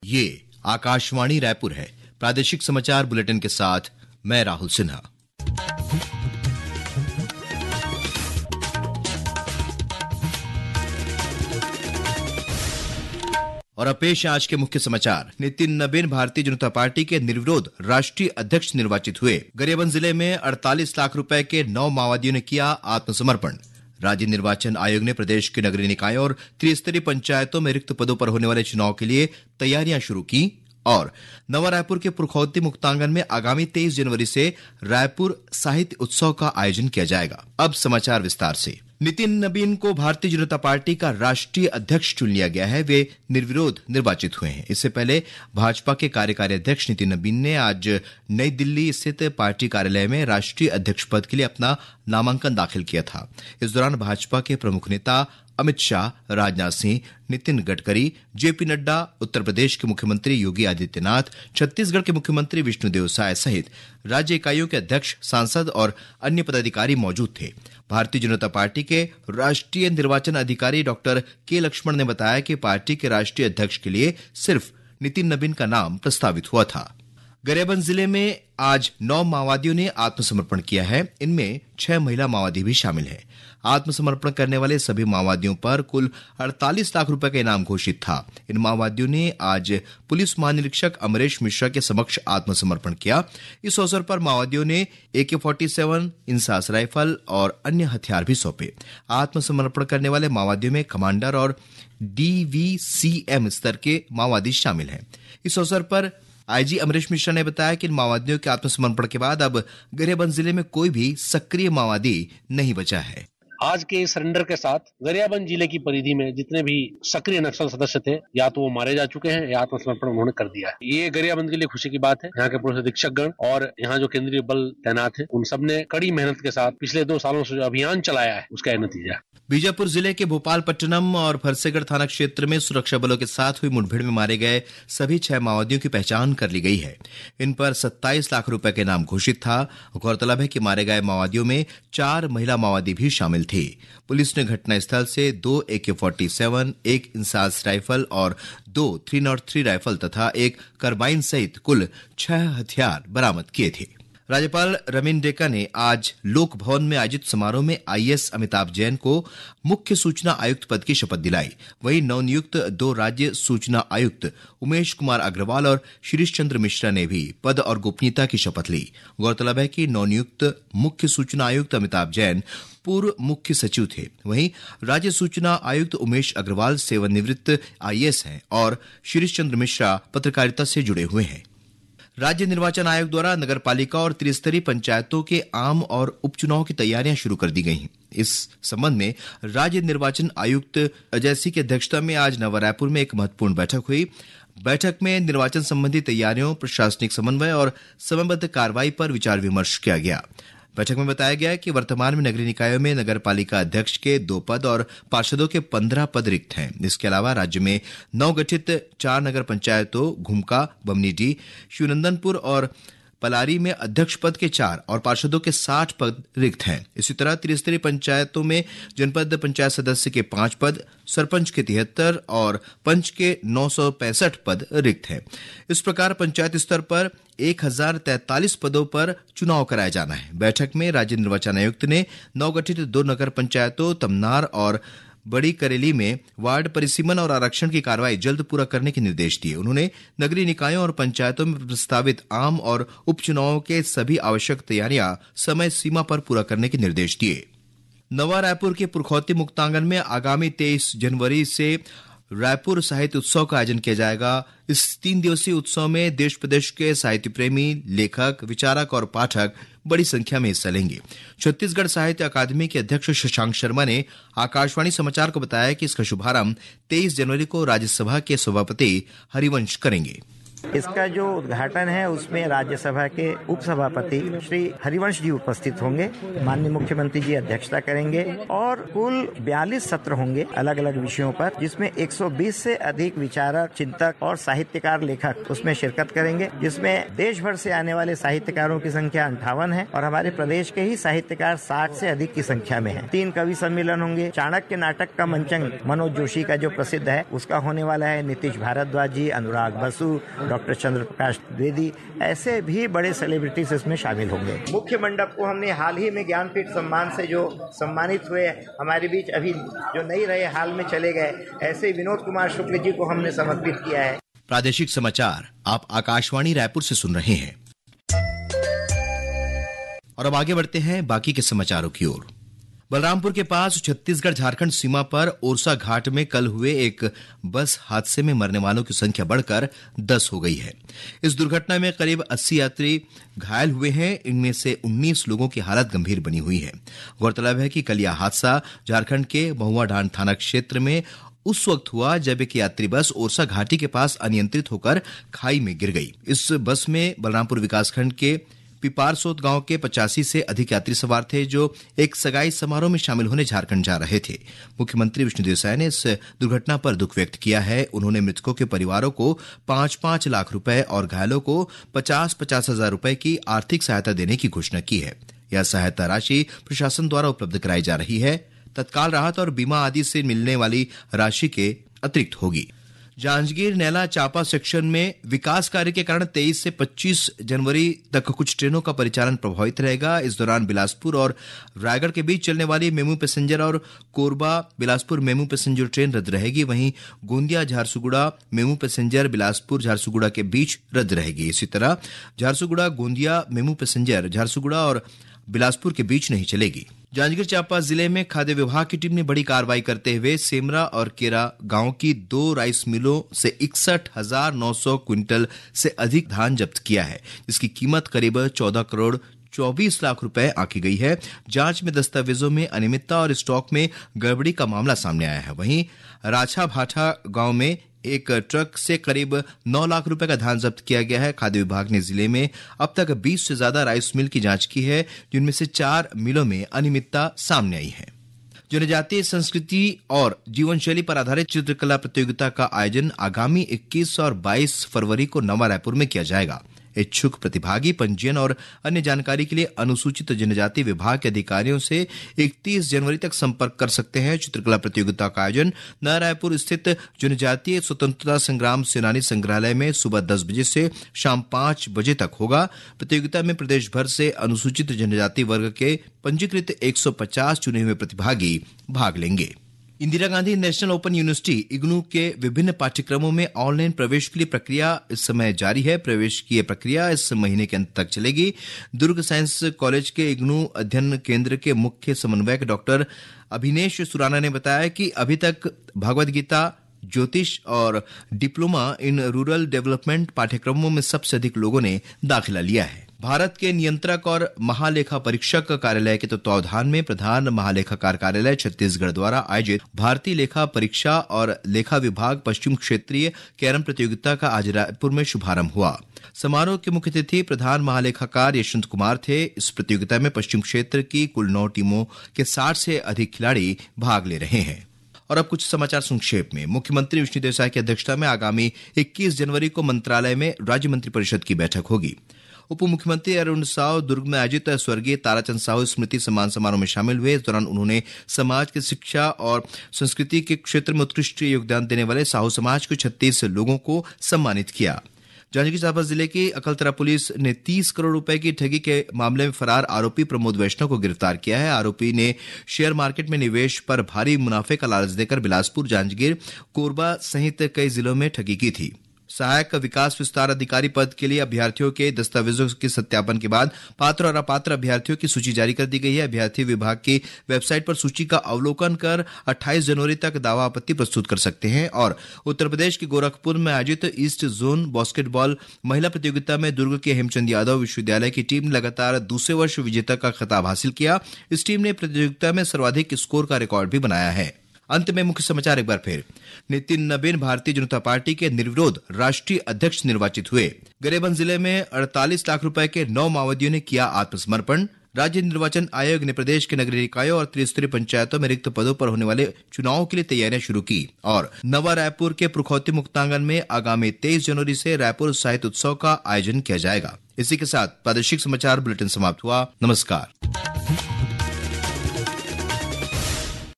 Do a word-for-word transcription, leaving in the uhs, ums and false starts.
ये आकाशवाणी रायपुर है। प्रादेशिक समाचार बुलेटिन के साथ मैं राहुल सिन्हा। और अब पेश आज के मुख्य समाचार। नितिन नबीन भारतीय जनता पार्टी के निर्विरोध राष्ट्रीय अध्यक्ष निर्वाचित हुए। गरियाबंद जिले में अड़तालीस लाख रुपए के नौ माओवादियों ने किया आत्मसमर्पण। राज्य निर्वाचन आयोग ने प्रदेश के नगरीय निकायों और त्रिस्तरीय पंचायतों में रिक्त पदों पर होने वाले चुनाव के लिए तैयारियां शुरू की। और नवा रायपुर के पुरखौती मुक्तांगन में आगामी तेईस जनवरी से रायपुर साहित्य उत्सव का आयोजन किया जाएगा। अब समाचार विस्तार से। नितिन नबीन को भारतीय जनता पार्टी का राष्ट्रीय अध्यक्ष चुन लिया गया है। वे निर्विरोध निर्वाचित हुए हैं। इससे पहले भाजपा के कार्यकारी अध्यक्ष नितिन नबीन ने आज नई दिल्ली स्थित पार्टी कार्यालय में राष्ट्रीय अध्यक्ष पद के लिए अपना नामांकन दाखिल किया था। इस दौरान भाजपा के प्रमुख नेता अमित शाह, राजनाथ सिंह, नितिन गडकरी, जेपी नड्डा, उत्तर प्रदेश के मुख्यमंत्री योगी आदित्यनाथ, छत्तीसगढ़ के मुख्यमंत्री विष्णुदेव साय सहित राज्य इकाइयों के अध्यक्ष, सांसद और अन्य पदाधिकारी मौजूद थे। भारतीय जनता पार्टी के राष्ट्रीय निर्वाचन अधिकारी डॉक्टर के लक्ष्मण ने बताया कि पार्टी के राष्ट्रीय अध्यक्ष के लिए सिर्फ नितिन नबीन का नाम प्रस्तावित हुआ था। गरियाबंद जिले में आज नौ माओवादियों ने आत्मसमर्पण किया है। इनमें छह महिला माओवादी भी शामिल हैं। आत्मसमर्पण करने वाले सभी माओवादियों पर कुल अड़तालीस लाख रुपए का इनाम घोषित था। इन माओवादियों ने आज पुलिस महानिरीक्षक अमरेश मिश्रा के समक्ष आत्मसमर्पण किया। इस अवसर पर माओवादियों ने ए के फोर्टी सेवन, इंसास राइफल और अन्य हथियार भी सौंपे। आत्मसमर्पण करने वाले माओवादियों में कमांडर और डी वी सी एम स्तर के माओवादी शामिल हैं। इस अवसर पर आईजी अमरेश मिश्रा ने बताया कि इन माओवादियों के आत्मसमर्पण के बाद अब गरियाबंद जिले में कोई भी सक्रिय माओवादी नहीं बचा है। आज के सरेंडर के साथ गरियाबंद जिले की परिधि में जितने भी सक्रिय नक्सल सदस्य थे, या तो वो मारे जा चुके हैं या आत्मसमर्पण उन्होंने कर दिया है। ये गरियाबंद के लिए खुशी की बात है। यहाँ के पुलिस अधीक्षक गण और यहाँ जो केंद्रीय बल तैनात है, उन सब ने कड़ी मेहनत के साथ पिछले दो सालों से जो अभियान चलाया है, उसका यह नतीजा है। बीजापुर जिले के भोपालपट्टनम और फरसेगढ़ थाना क्षेत्र में सुरक्षा बलों के साथ हुई मुठभेड़ में मारे गए सभी छह माओवादियों की पहचान कर ली गई है। इन पर सत्ताईस लाख रुपए के इनाम घोषित था। गौरतलब है कि मारे गए माओवादियों में चार महिला माओवादी भी शामिल थे। पुलिस ने घटनास्थल से दो ए के फोर्टी सेवन, एक इंसास राइफल और दो थ्री नॉट थ्री राइफल तथा एक कार्बाइन सहित कुल छह हथियार बरामद किए थे। राज्यपाल रमीन डेका ने आज लोक भवन में आयोजित समारोह में I A S Amitabh Jain को मुख्य सूचना आयुक्त पद की शपथ दिलाई। वहीं नवनियुक्त दो राज्य सूचना आयुक्त उमेश कुमार अग्रवाल और शिरीष चंद्र मिश्रा ने भी पद और गोपनीयता की शपथ ली। गौरतलब है कि नवनियुक्त मुख्य सूचना आयुक्त अमिताभ जैन पूर्व मुख्य सचिव थे। वहीं राज्य सूचना आयुक्त उमेश अग्रवाल सेवानिवृत्त आई ए एस हैं और शिरीष चंद्र मिश्रा पत्रकारिता से जुड़े हुए हैं। राज्य निर्वाचन आयोग द्वारा नगरपालिका और त्रिस्तरीय पंचायतों के आम और उपचुनाव की तैयारियां शुरू कर दी गई हैं। इस संबंध में राज्य निर्वाचन आयुक्त अजय सिंह की अध्यक्षता में आज नवा रायपुर में एक महत्वपूर्ण बैठक हुई। बैठक में निर्वाचन संबंधी तैयारियों, प्रशासनिक समन्वय और समयबद्ध कार्रवाई पर विचार विमर्श किया गया। बैठक में बताया गया कि वर्तमान में नगरीय निकायों में नगर पालिका अध्यक्ष के दो पद और पार्षदों के पंद्रह पद रिक्त हैं। इसके अलावा राज्य में नव गठित चार नगर पंचायतों घुमका, बमनीडी, शिवनंदनपुर और पलारी में अध्यक्ष पद के चार और पार्षदों के साठ पद रिक्त हैं। इसी तरह त्रिस्तरीय पंचायतों में जनपद पंचायत सदस्य के पांच पद, सरपंच के तिहत्तर और पंच के नौ सौ पैंसठ पद रिक्त हैं। इस प्रकार पंचायत स्तर पर एक हजार तैंतालीस पदों पर चुनाव कराया जाना है। बैठक में राज्य निर्वाचन आयुक्त ने नवगठित दो नगर पंचायतों तमनार और बड़ी करेली में वार्ड परिसीमन और आरक्षण की कार्रवाई जल्द पूरा करने के निर्देश दिए। उन्होंने नगरीय निकायों और पंचायतों में प्रस्तावित आम और उपचुनावों के सभी आवश्यक तैयारियां समय सीमा पर पूरा करने के निर्देश दिए। नवा रायपुर के पुरखौती मुक्तांगन में आगामी तेईस जनवरी से रायपुर साहित्य उत्सव का आयोजन किया जाएगा। इस तीन दिवसीय उत्सव में देश प्रदेश के साहित्य प्रेमी, लेखक, विचारक और पाठक बड़ी संख्या में हिस्सा लेंगे। छत्तीसगढ़ साहित्य अकादमी के अध्यक्ष शशांक शर्मा ने आकाशवाणी समाचार को बताया कि इसका शुभारंभ तेईस जनवरी को राज्यसभा के सभापति हरिवंश करेंगे। इसका जो उद्घाटन है उसमें राज्यसभा के उपसभापति श्री हरिवंश जी उपस्थित होंगे। माननीय मुख्यमंत्री जी अध्यक्षता करेंगे और कुल बयालीस सत्र होंगे अलग अलग विषयों पर, जिसमें एक सौ बीस से अधिक विचारक, चिंतक और साहित्यकार, लेखक उसमें शिरकत करेंगे, जिसमें देश भर से आने वाले साहित्यकारों की संख्या अंठावन है और हमारे प्रदेश के ही साहित्यकार साठ से अधिक की संख्या में है। तीन कवि सम्मेलन होंगे। चाणक्य नाटक का मंचन मनोज जोशी का जो प्रसिद्ध है उसका होने वाला है। नीतीश भारद्वाज जी, अनुराग बसु, डॉक्टर चंद्र प्रकाश द्विवेदी, ऐसे भी बड़े सेलिब्रिटीज इसमें शामिल होंगे। मुख्य मंडप को हमने हाल ही में ज्ञानपीठ सम्मान से जो सम्मानित हुए हमारे बीच, अभी जो नहीं रहे हाल में चले गए, ऐसे विनोद कुमार शुक्ल जी को हमने समर्पित किया है। प्रादेशिक समाचार आप आकाशवाणी रायपुर से सुन रहे हैं और अब आगे बढ़ते हैं बाकी के समाचारों की ओर। बलरामपुर के पास छत्तीसगढ़ झारखंड सीमा पर ओरसा घाट में कल हुए एक बस हादसे में मरने वालों की संख्या बढ़कर दस हो गई है। इस दुर्घटना में करीब अस्सी यात्री घायल हुए हैं। इनमें से उन्नीस लोगों की हालत गंभीर बनी हुई है। गौरतलब है कि कल यह हादसा झारखंड के महुआडांड थाना क्षेत्र में उस वक्त हुआ जब एक यात्री बस ओरसा घाटी के पास अनियंत्रित होकर खाई में गिर गई। इस बस में बलरामपुर विकासखंड के पिपारसोत गांव के पचासी से अधिक यात्री सवार थे, जो एक सगाई समारोह में शामिल होने झारखंड जा रहे थे। मुख्यमंत्री विष्णुदेव साय ने इस दुर्घटना पर दुख व्यक्त किया है। उन्होंने मृतकों के परिवारों को पांच पांच लाख रुपए और घायलों को पचास पचास हजार रुपए की आर्थिक सहायता देने की घोषणा की है। यह सहायता राशि प्रशासन द्वारा उपलब्ध कराई जा रही है। तत्काल राहत और बीमा आदि से मिलने वाली राशि के अतिरिक्त होगी। जांजगीर नैला चांपा सेक्शन में विकास कार्य के कारण तेईस से पच्चीस जनवरी तक कुछ ट्रेनों का परिचालन प्रभावित रहेगा। इस दौरान बिलासपुर और रायगढ़ के बीच चलने वाली मेमू पैसेंजर और Korba Bilaspur MEMU passenger train रद्द रहेगी। वहीं गोंदिया झारसुगुड़ा मेमू पैसेंजर बिलासपुर झारसुगुड़ा के बीच रद्द रहेगी। इसी तरह झारसुगुड़ा गोंदिया मेमू पैसेंजर झारसुगुड़ा और बिलासपुर के बीच नहीं चलेगी। जांजगीर चांपा जिले में खाद्य विभाग की टीम ने बड़ी कार्रवाई करते हुए सेमरा और केरा गांव की दो राइस मिलों से इकसठ हजार नौ सौ क्विंटल से अधिक धान जब्त किया है, जिसकी कीमत करीब चौदह करोड़ चौबीस लाख रुपए आंकी गई है। जांच में दस्तावेजों में अनियमितता और स्टॉक में गड़बड़ी का मामला सामने आया है। वहीं राछा भाठा गांव में एक ट्रक से करीब नौ लाख रुपए का धान जब्त किया गया है। खाद्य विभाग ने जिले में अब तक बीस से ज्यादा राइस मिल की जांच की है, जिनमें से चार मिलों में अनियमितता सामने आई है। जनजातीय संस्कृति और जीवनशैली पर आधारित चित्रकला प्रतियोगिता का आयोजन आगामी इक्कीस और बाईस फरवरी को नवा रायपुर में किया जाएगा। इच्छुक प्रतिभागी पंजीयन और अन्य जानकारी के लिए अनुसूचित जनजाति विभाग के अधिकारियों से इकतीस जनवरी तक संपर्क कर सकते हैं। चित्रकला प्रतियोगिता का आयोजन नया रायपुर स्थित जनजातीय स्वतंत्रता संग्राम सेनानी संग्रहालय में सुबह दस बजे से शाम पांच बजे तक होगा। प्रतियोगिता में प्रदेश भर से अनुसूचित जनजाति वर्ग के पंजीकृत एक सौ पचास चुने हुए प्रतिभागी भाग लेंगे। Indira Gandhi National Open University IGNOU के विभिन्न पाठ्यक्रमों में ऑनलाइन प्रवेश के लिए प्रक्रिया इस समय जारी है। प्रवेश की यह प्रक्रिया इस महीने के अंत तक चलेगी। दुर्ग साइंस कॉलेज के इग्नू अध्ययन केंद्र के मुख्य समन्वयक डॉक्टर अभिनेश सुराना ने बताया कि अभी तक भगवद गीता, ज्योतिष और डिप्लोमा इन रूरल डेवलपमेंट पाठ्यक्रमों में सबसे अधिक लोगों ने दाखिला लिया है। भारत के नियंत्रक और महालेखा परीक्षक कार्यालय के तत्वावधान में प्रधान महालेखाकार कार्यालय छत्तीसगढ़ द्वारा आयोजित भारतीय लेखा परीक्षा और लेखा विभाग पश्चिम क्षेत्रीय कैरम प्रतियोगिता का आज रायपुर में शुभारंभ हुआ। समारोह के मुख्य अतिथि प्रधान महालेखाकार यशवंत कुमार थे। इस प्रतियोगिता में पश्चिम क्षेत्र की कुल नौ टीमों के साठ से अधिक खिलाड़ी भाग ले रहे हैं। और अब कुछ समाचार संक्षेप में। मुख्यमंत्री विष्णुदेव साय की अध्यक्षता में आगामी इक्कीस जनवरी को मंत्रालय में राज्य मंत्रिपरिषद की बैठक होगी। उप मुख्यमंत्री अरुण साव दुर्ग में आयोजित स्वर्गीय ताराचंद साहू स्मृति सम्मान समारोह में शामिल हुए। इस दौरान उन्होंने समाज की शिक्षा और संस्कृति के क्षेत्र में उत्कृष्ट योगदान देने वाले साहू समाज के छत्तीस लोगों को सम्मानित किया। जांजगीर चांपा जिले की अकलतरा पुलिस ने तीस करोड़ रुपए की ठगी के मामले में फरार आरोपी प्रमोद वैष्णव को गिरफ्तार किया है। आरोपी ने शेयर मार्केट में निवेश पर भारी मुनाफे का लालच देकर बिलासपुर, जांजगीर, कोरबा सहित कई जिलों में ठगी की थी। सहायक विकास विस्तार अधिकारी पद के लिए अभ्यर्थियों के दस्तावेजों के सत्यापन के बाद पात्र और अपात्र अभ्यर्थियों की सूची जारी कर दी गई है। अभ्यर्थी विभाग की वेबसाइट पर सूची का अवलोकन कर अट्ठाईस जनवरी तक दावा आपत्ति प्रस्तुत कर सकते हैं। और उत्तर प्रदेश के गोरखपुर में आयोजित ईस्ट जोन बास्केटबॉल महिला प्रतियोगिता में दुर्ग के हेमचंद यादव विश्वविद्यालय की टीम ने लगातार दूसरे वर्ष विजेता का खिताब हासिल किया। इस टीम ने प्रतियोगिता में सर्वाधिक स्कोर का रिकॉर्ड भी बनाया है। अंत में मुख्य समाचार एक बार फिर। नितिन नबीन भारतीय जनता पार्टी के निर्विरोध राष्ट्रीय अध्यक्ष निर्वाचित हुए। गरियाबंद जिले में अड़तालीस लाख रुपए के नौ माओवादियों ने किया आत्मसमर्पण। राज्य निर्वाचन आयोग ने प्रदेश के नगरीय निकायों और त्रिस्तरीय पंचायतों में रिक्त पदों पर होने वाले चुनावों के लिए तैयारियां शुरू की। और नवा रायपुर के पुरखौती मुक्तांगन में आगामी तेईस जनवरी से रायपुर साहित्य उत्सव का आयोजन किया जाएगा। इसी के साथ प्रादेशिक समाचार बुलेटिन समाप्त हुआ। नमस्कार।